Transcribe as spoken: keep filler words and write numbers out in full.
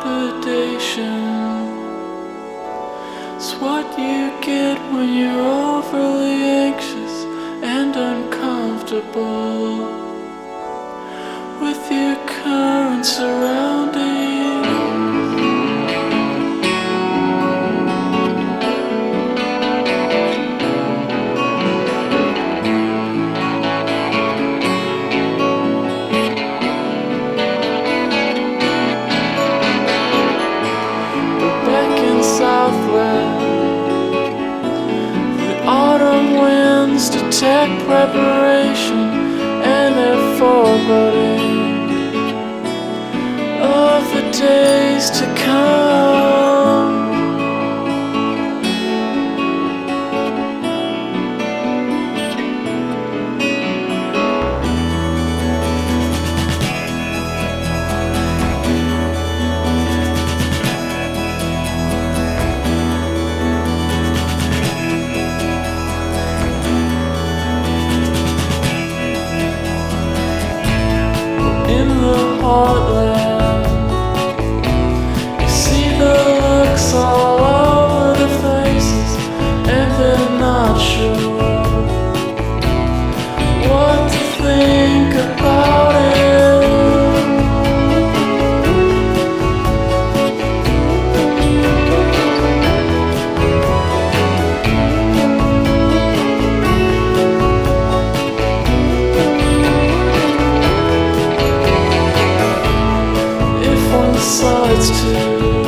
trepidation. It's what you get when you're overly anxious and uncomfortable with your current surroundings. Southland, the autumn winds detect preparation and their foreboding of the days to come. In the heartland, you see the looks all over the faces, and they're not sure what to think about it. If one decides to